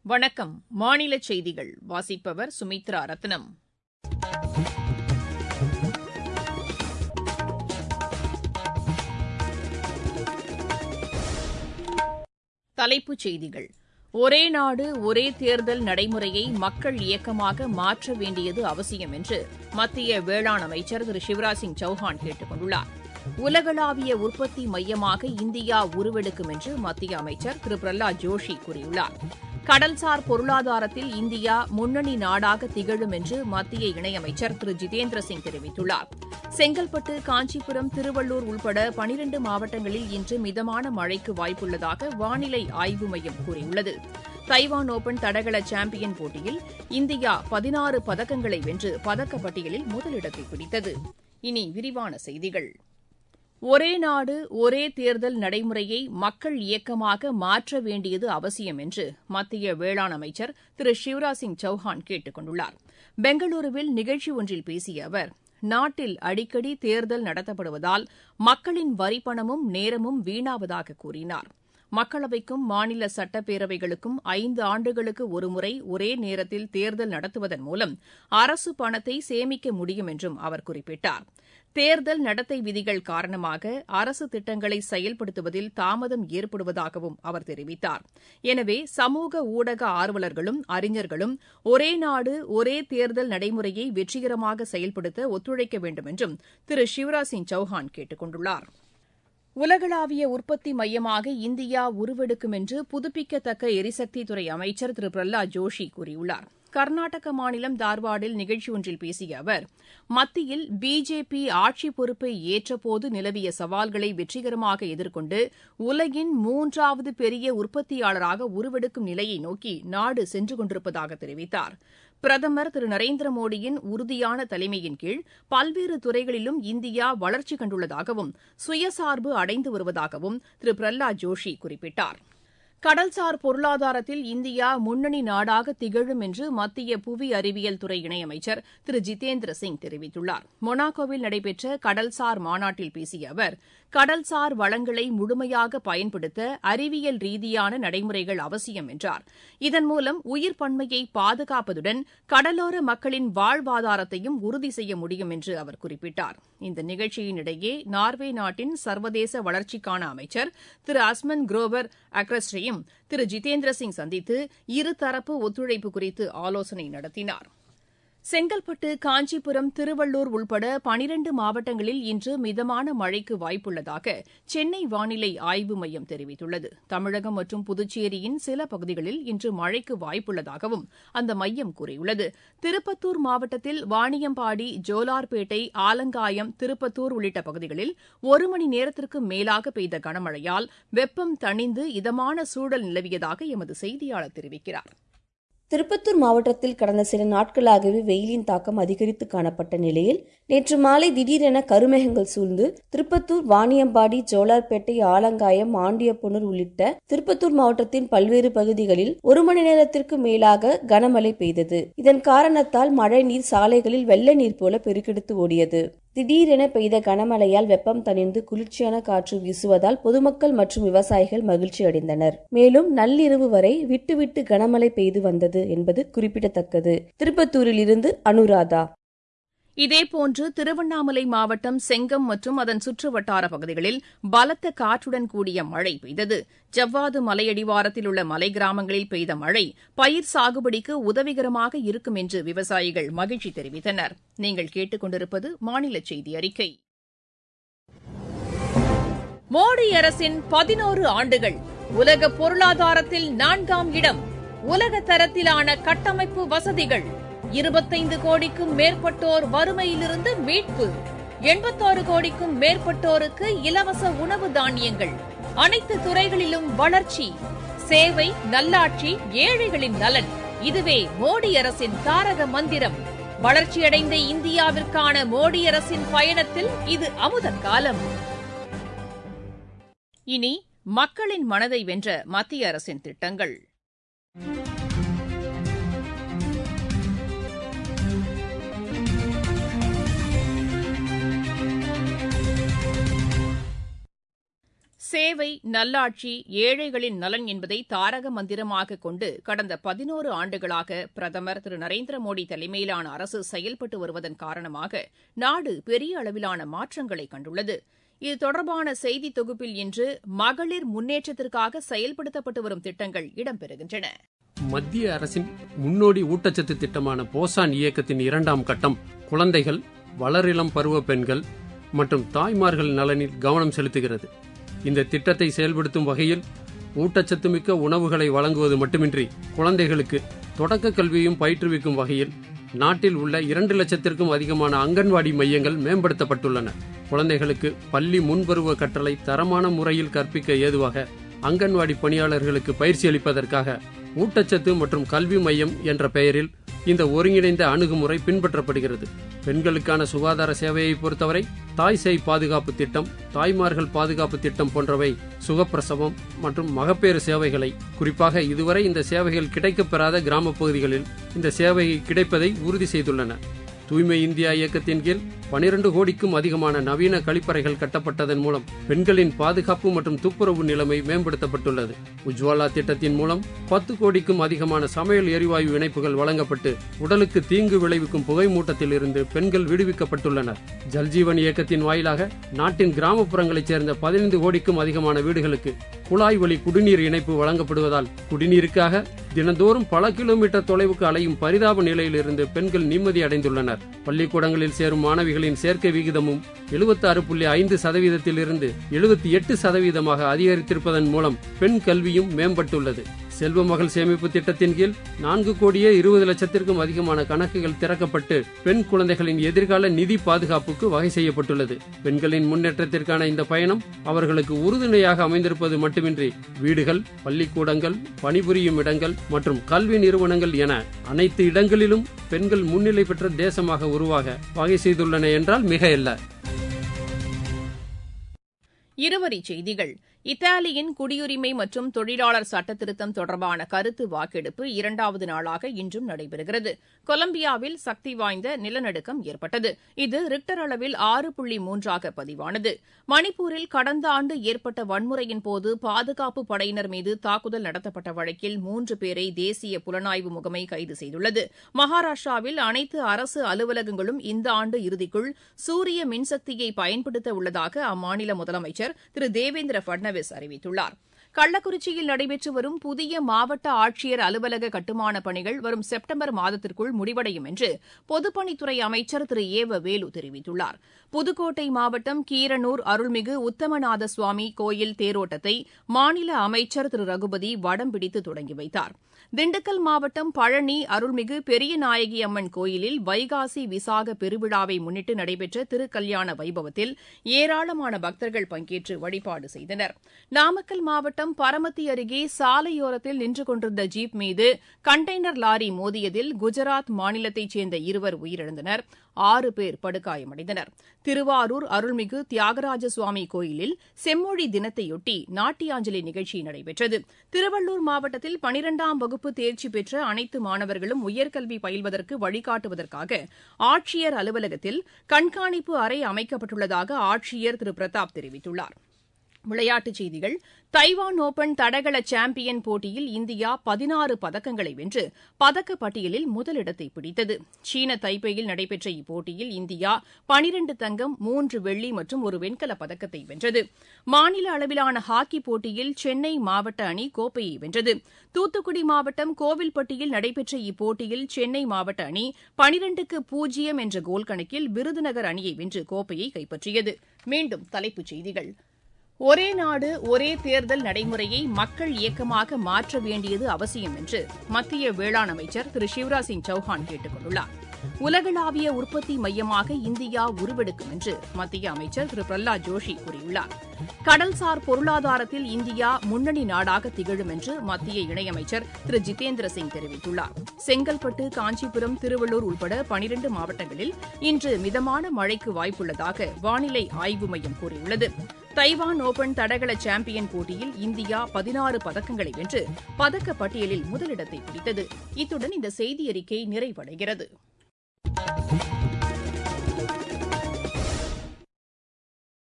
வணக்கம். மாநில செய்திகள் வாசிப்பவர் சுமித்ரா ரத்னம். தலைப்புச் செய்திகள். ஒரே நாடு ஒரே தேர்தல் நடைமுறையை மக்கள் இயக்கமாக மாற்ற வேண்டியது அவசியம் என்று மத்திய வேளாண் அமைச்சர் திரு சிவராஜ் சிங் சௌஹான் கேட்டுக் கொண்டுள்ளார். உலகளாவிய உற்பத்தி மையமாக இந்தியா உருவெடுக்கும் என்று மத்திய அமைச்சர் திரு பிரஹ்லாத் ஜோஷி கூறியுள்ளார். கடல்சார் பொருளாதாரத்தில் இந்தியா முன்னணி நாடாக திகழும் என்று மத்திய இணையமைச்சர் திரு ஜிதேந்திர சிங் தெரிவித்துள்ளார். செங்கல்பட்டு, காஞ்சிபுரம், திருவள்ளூர் உள்பட 12 மாவட்டங்களில் இன்று மிதமான மழைக்கு வாய்ப்புள்ளதாக வானிலை ஆய்வு மையம் கூறியுள்ளது. தைவான் ஓபன் தடகள சாம்பியன் போட்டியில் இந்தியா 16 பதக்கங்களை வென்று பதக்கப்பட்டியலில் முதலிடத்தை பிடித்தது. இனி விரிவான செய்திகள். ஒரே நாடு ஒரே தேர்தல் நடைமுறையை மக்கள் இயக்கமாக மாற்ற வேண்டியது அவசியம் என்று மத்திய வேளாண் அமைச்சர் திரு சிவராஜ் சிங் சௌஹான் கேட்டுக் கொண்டுள்ளார். பெங்களூருவில் நிகழ்ச்சி ஒன்றில் பேசிய அவர், நாட்டில் அடிக்கடி தேர்தல் நடத்தப்படுவதால் மக்களின் வரிப்பணமும் நேரமும் வீணாவதாக கூறினார். மக்களவைக்கும் மாநில சட்டப்பேரவைகளுக்கும் 5 ஆண்டுகளுக்கு ஒருமுறை ஒரே நேரத்தில் தேர்தல் நடத்துவதன் மூலம் அரசு பணத்தை சேமிக்க முடியும் என்றும் அவர் குறிப்பிட்டார். தேர்தல் நடத்தை விதிகள் காரணமாக அரசு திட்டங்களை செயல்படுத்துவதில் தாமதம் ஏற்படுவதாகவும் அவர் தெரிவித்தார். எனவே சமூக ஊடக ஆர்வலர்களும் அறிஞர்களும் ஒரே நாடு ஒரே தேர்தல் நடைமுறையை வெற்றிகரமாக செயல்படுத்த ஒத்துழைக்க வேண்டும் என்றும் திரு சிவராஜ் சிங் சௌஹான் கேட்டுக் கொண்டுள்ளார். உலகளாவிய உற்பத்தி மையமாக இந்தியா உருவெடுக்கும் என்று புதுப்பிக்கத்தக்க எரிசக்தித்துறை அமைச்சர் திரு பிரஹ்லாத் ஜோஷி கூறியுள்ளார். கர்நாடக மாநிலம் தார்வாடில் நிகழ்ச்சி ஒன்றில் பேசிய அவர், மத்தியில் பிஜேபி ஆட்சி பொறுப்பை ஏற்றபோது நிலவிய சவால்களை வெற்றிகரமாக எதிர்கொண்டு உலகின் 3வது பெரிய உற்பத்தியாளராக உருவெடுக்கும் நிலையை நோக்கி நாடு சென்று கொண்டிருப்பதாக தெரிவித்தார். பிரதமர் திரு நரேந்திர மோடியின் உறுதியான தலைமையின் கீழ் பல்வேறு துறைகளிலும் இந்தியா வளர்ச்சி கண்டுள்ளதாகவும் சுயசார்பு அடைந்து வருவதாகவும் திரு பிரஹ்லாத் ஜோஷி குறிப்பிட்டார். கடல்சார் பொருளாதாரத்தில் இந்தியா முன்னணி நாடாக திகழும் என்று மத்திய புவி அறிவியல் துறை இணையமைச்சர் திரு ஜிதேந்திர சிங் தெரிவித்துள்ளார். மொனாக்கோவில் நடைபெற்ற கடல்சார் மாநாட்டில் பேசிய அவர், கடல்சார் வளங்களை முழுமையாக பயன்படுத்த அறிவியல் ரீதியான நடைமுறைகள் அவசியம் என்றார். இதன் மூலம் உயிர் பன்மையை பாதுகாப்பதுடன் கடலோர மக்களின் வாழ்வாதாரத்தையும் உறுதி செய்ய முடியும் என்று அவர் குறிப்பிட்டார். இந்த நிகழ்ச்சியினிடையே நார்வே நாட்டின் சர்வதேச வளர்ச்சிக்கான அமைச்சர் திரு அஸ்மன் குரோவர் அக்ரஸ்டையும் திரு ஜிதேந்திர சிங் சந்தித்து இருதரப்பு ஒத்துழைப்பு குறித்து ஆலோசனை நடத்தினார். செங்கல்பட்டு, காஞ்சிபுரம், திருவள்ளூர் உள்பட 12 மாவட்டங்களில் இன்று மிதமான மழைக்கு வாய்ப்புள்ளதாக சென்னை வானிலை ஆய்வு மையம் தெரிவித்துள்ளது. தமிழகம் மற்றும் புதுச்சேரியின் சில பகுதிகளில் இன்று மழைக்கு வாய்ப்புள்ளதாகவும் அந்த மையம் கூறியுள்ளது. திருப்பத்தூர் மாவட்டத்தில் வாணியம்பாடி, ஜோலார்பேட்டை, ஆலங்காயம், திருப்பத்தூர் உள்ளிட்ட பகுதிகளில் 1 மணி நேரத்திற்கு மேலாக பெய்த கனமழையால் வெப்பம் தணிந்து இதமான சூழல் நிலவியதாக எமது செய்தியாளர் தெரிவிக்கிறார். திருப்பத்தூர் மாவட்டத்தில் கடந்த சில நாட்களாகவே வெயிலின் தாக்கம் அதிகரித்து காணப்பட்ட நிலையில் நேற்று மாலை திடீரென கருமேகங்கள் சூழ்ந்து திருப்பத்தூர், வாணியம்பாடி, ஜோலார்பேட்டை, ஆலங்காயம், ஆண்டியப்பனூர் உள்ளிட்ட திருப்பத்தூர் மாவட்டத்தின் பல்வேறு பகுதிகளில் 1 மணி நேரத்திற்கு மேலாக கனமழை பெய்தது. இதன் காரணத்தால் மழை நீர் சாலைகளில் வெள்ள நீர் போல பெருக்கெடுத்து ஓடியது. திடீரென பெய்த கனமழையால் வெப்பம் தணிந்து குளிர்ச்சியான காற்று வீசுவதால் பொதுமக்கள் மற்றும் விவசாயிகள் மகிழ்ச்சி அடைந்தனர். மேலும் நள்ளிரவு வரை விட்டு கனமழை பெய்து வந்தது என்பது குறிப்பிடத்தக்கது. திருப்பத்தூரில் இருந்து அனுராதா. இதேபோன்று திருவண்ணாமலை மாவட்டம் செங்கம் மற்றும் அதன் சுற்றுவட்டார பகுதிகளில் பலத்த காற்றுடன் கூடிய மழை பெய்தது. ஜவ்வாது மலையடிவாரத்தில் உள்ள மலை கிராமங்களில் பெய்த மழை பயிர் சாகுபடிக்கு உதவிகரமாக இருக்கும் என்று விவசாயிகள் மகிழ்ச்சி தெரிவித்தனர். நீங்கள் கேட்டுக் கொண்டிருப்பது மாநில செய்தி அறிக்கை. மோடி அரசின் 11 ஆண்டுகள். உலக பொருளாதாரத்தில் 4ஆம் இடம். உலக தரத்திலான கட்டமைப்பு வசதிகள். 25 கோடிக்கும் மேற்பட்டோர் வறுமையிலிருந்து மீட்பு. 86 கோடிக்கும் மேற்பட்டோருக்கு இலவச உணவு தானியங்கள். அனைத்து துறைகளிலும் வளர்ச்சி. சேவை, நல்லாட்சி, ஏழைகளின் நலன். இதுவே மோடி அரசின் தாரக மந்திரம். வளர்ச்சியடைந்த இந்தியாவிற்கான மோடி அரசின் பயணத்தில் இது அமுத காலம். இனி மக்களின் மனதை வென்ற மத்திய அரசின் திட்டங்கள். சேவை, நல்லாட்சி, ஏழைகளின் நலன் என்பதை தாரக மந்திரமாக கொண்டு கடந்த 11 ஆண்டுகளாக பிரதமர் திரு நரேந்திர மோடி தலைமையிலான அரசு செயல்பட்டு வருவதன் காரணமாக நாடு பெரிய அளவிலான மாற்றங்களை கண்டுள்ளது. இது தொடர்பான செய்தி தொகுப்பில் இன்று மகளிர் முன்னேற்றத்திற்காக செயல்படுத்தப்பட்டு வரும் திட்டங்கள் இடம்பெறுகின்றன. மத்திய அரசின் முன்னோடி ஊட்டச்சத்து திட்டமான போஷான் இயக்கத்தின் 2ஆம் கட்டம் குழந்தைகள், வளரிளம் பருவ பெண்கள் மற்றும் தாய்மார்கள் நலனில் கவனம் செலுத்துகிறது. இந்த திட்டத்தை செயல்படுத்தும் வகையில் ஊட்டச்சத்து மிக்க உணவுகளை வழங்குவது மட்டுமின்றி குழந்தைகளுக்கு தொடக்க கல்வியும் பயிற்றுவிக்கும் வகையில் நாட்டில் உள்ள 2 லட்சத்திற்கும் அதிகமான அங்கன்வாடி மையங்கள் மேம்படுத்தப்பட்டுள்ளன. குழந்தைகளுக்கு பள்ளி முன்பருவ கற்றலை தரமான முறையில் கற்பிக்க ஏதுவாக அங்கன்வாடி பணியாளர்களுக்கு பயிற்சி அளிப்பதற்காக ஊட்டச்சத்து மற்றும் கல்வி மையம் என்ற பெயரில் இந்த ஒருங்கிணைந்த அணுகுமுறை பின்பற்றப்படுகிறது. பெண்களுக்கான சுகாதார சேவையை பொறுத்தவரை தாய் சேய் பாதுகாப்பு திட்டம், தாய்மார்கள் பாதுகாப்பு திட்டம் போன்றவை சுகப்பிரசவம் மற்றும் மகப்பேறு சேவைகளை, குறிப்பாக இதுவரை இந்த சேவைகள் கிடைக்கப்பெறாத கிராமப் பகுதிகளில் இந்த சேவை கிடைப்பதை உறுதி செய்துள்ளன. தூய்மை இந்தியா இயக்கத்தின் கீழ் 12 கோடிக்கும் அதிகமான நவீன கழிப்பறைகள் கட்டப்பட்டதன் மூலம் பெண்களின் பாதுகாப்பு மற்றும் துப்புரவு நிலைமை மேம்படுத்தப்பட்டுள்ளது. உஜ்வாலா திட்டத்தின் மூலம் 10 கோடிக்கும் அதிகமான சமையல் எரிவாயு இணைப்புகள் வழங்கப்பட்டு உடலுக்கு தீங்கு விளைவிக்கும் புகை மூட்டத்தில் இருந்து பெண்கள் விடுவிக்கப்பட்டுள்ளனர். ஜல்ஜீவன் இயக்கத்தின் வாயிலாக நாட்டின் கிராமப்புறங்களைச் சேர்ந்த 15 கோடிக்கும் அதிகமான வீடுகளுக்கு குழாய் வழி குடிநீர் இணைப்பு வழங்கப்படுவதால் குடிநீருக்காக தினந்தோறும் பல கிலோமீட்டர் தொலைவுக்கு அலையும் பரிதாப நிலையிலிருந்து பெண்கள் நிம்மதி அடைந்துள்ளனர். பள்ளிக்கூடங்களில் சேரும் மாணவிகளின் சேர்க்கை விகிதமும் 76.5% இருந்து 78% அதிகரித்திருப்பதன் மூலம் பெண் கல்வியும் மேம்பட்டுள்ளது. செல்வ மகள் சேமிப்பு திட்டத்தின் கீழ் 4,20,00,000 அதிகமான கணக்குகள் திறக்கப்பட்டு பெண் குழந்தைகளின் எதிர்கால நிதி பாதுகாப்புக்கு வகை செய்யப்பட்டுள்ளது. பெண்களின் முன்னேற்றத்திற்கான இந்த பயணம் அவர்களுக்கு உறுதுணையாக அமைந்திருப்பது மட்டுமின்றி வீடுகள், பள்ளிக்கூடங்கள், பணிபுரியும் இடங்கள் மற்றும் கல்வி நிறுவனங்கள் என அனைத்து இடங்களிலும் பெண்கள் முன்னிலை பெற்ற தேசமாக உருவாக வகை செய்துள்ளன என்றால் மிகையல்ல. இருவரிச் செய்திகள். இத்தாலியின் குடியுரிமை மற்றும் தொழிலாளர் சட்டத்திருத்தம் தொடர்பான கருத்து வாக்கெடுப்பு 2வது நாளாக இன்றும் நடைபெறுகிறது. கொலம்பியாவில் சக்தி வாய்ந்த நிலநடுக்கம் ஏற்பட்டது. இது ரிக்டர் அளவில் 6.3 பதிவானது. மணிப்பூரில் கடந்த ஆண்டு ஏற்பட்ட வன்முறையின் போது பாதுகாப்பு படையினர் மீது தாக்குதல் நடத்தப்பட்ட வழக்கில் 3 பேரை தேசிய புலனாய்வு முகமை கைது செய்துள்ளது. மகாராஷ்டிராவில் அனைத்து அரசு அலுவலகங்களும் இந்த ஆண்டு இறுதிக்குள் சூரிய மின்சக்தியை பயன்படுத்த உள்ளதாக அம்மாநில முதலமைச்சர் திரு தேவேந்திர பட்னாவிஸ் அறிவித்துள்ளார். கள்ளக்குறிச்சியில் நடைபெற்று வரும் புதிய மாவட்ட ஆட்சியர் அலுவலக கட்டுமானப் பணிகள் வரும் செப்டம்பர் மாதத்திற்குள் முடிவடையும் என்று பொதுப்பணித்துறை அமைச்சர் திரு ஏவ வேலு தெரிவித்துள்ளார். புதுக்கோட்டை மாவட்டம் கீரனூர் அருள்மிகு உத்தமநாத சுவாமி கோயில் தேரோட்டத்தை மாநில அமைச்சர் திரு ரகுபதி வடம் பிடித்து தொடங்கி வைத்தார். திண்டுக்கல் மாவட்டம் பழனி அருள்மிகு பெரியநாயகி அம்மன் கோயிலில் வைகாசி விசாக பெருவிழாவை முன்னிட்டு நடைபெற்ற திருக்கல்யாண வைபவத்தில் ஏராளமான பக்தர்கள் பங்கேற்று வழிபாடு செய்தனர். நாமக்கல் மாவட்டம் பரமத்தி அருகே சாலையோரத்தில் நின்று கொண்டிருந்த ஜீப் மீது கண்டெய்னர் லாரி மோதியதில் குஜராத் மாநிலத்தைச் சேர்ந்த 2 உயிரிழந்தனர். 6 பேர் படுகாயமடைந்தனர். திருவாரூர் அருள்மிகு தியாகராஜ சுவாமி கோயிலில் செம்மொழி தினத்தையொட்டி நாட்டியாஞ்சலி நிகழ்ச்சி நடைபெற்றது. திருவள்ளூர் மாவட்டத்தில் 12ஆம் வகுப்பு தேர்ச்சி பெற்ற அனைத்து மாணவர்களும் உயர்கல்வி பயில்வதற்கு வழிகாட்டுவதற்காக ஆட்சியர் அலுவலகத்தில் கண்காணிப்பு அறை அமைக்கப்பட்டுள்ளதாக ஆட்சியர் திரு பிரதாப் தெரிவித்துள்ளார். விளையாட்டுச் செய்திகள். தைவான் ஓபன் தடகள சாம்பியன் போட்டியில் இந்தியா 16 பதக்கங்களை வென்று பதக்கப்பட்டியலில் முதலிடத்தை பிடித்தது. சீன தைப்பேயில் நடைபெற்ற இப்போட்டியில் இந்தியா 12 தங்கம், 3 வெள்ளி மற்றும் 1 வெண்கலப் பதக்கத்தை வென்றது. மாநில அளவிலான ஹாக்கி போட்டியில் சென்னை மாவட்ட அணி கோப்பையை வென்றது. தூத்துக்குடி மாவட்டம் கோவில்பட்டியில் நடைபெற்ற இப்போட்டியில் சென்னை மாவட்ட அணி 12-0 என்ற கோல் கணக்கில் விருதுநகர் அணியை வென்று கோப்பையை கைப்பற்றியது. மீண்டும் தலைப்புச் செய்திகள். ஒரே நாடு ஒரே தேர்தல் நடைமுறையை மக்கள் இயக்கமாக மாற்ற வேண்டியது அவசியம் என்று மத்திய வேளாண் அமைச்சர் திரு சிவராஜ் சிங் சௌஹான் கேட்டுக் கொண்டுள்ளார். உலகளாவிய உற்பத்தி மையமாக இந்தியா உருவெடுக்கும் என்று மத்திய அமைச்சர் திரு பிரஹ்லாத் ஜோஷி கூறியுள்ளார். கடல்சார் பொருளாதாரத்தில் இந்தியா முன்னணி நாடாக திகழும் என்று மத்திய இணையமைச்சர் திரு ஜிதேந்திர சிங் தெரிவித்துள்ளார். செங்கல்பட்டு, காஞ்சிபுரம், திருவள்ளூர் உட்பட 12 மாவட்டங்களில் இன்று மிதமான மழைக்கு வாய்ப்புள்ளதாக வானிலை ஆய்வு மையம் கூறியுள்ளது. தைவான் ஓபன் தடகள சாம்பியன் போட்டியில் இந்தியா 16 பதக்கங்களை வென்று பதக்கப்பட்டியலில் முதலிடத்தை பிடித்தது. இத்துடன் இந்த செய்தியறிக்கை நிறைவடைகிறது.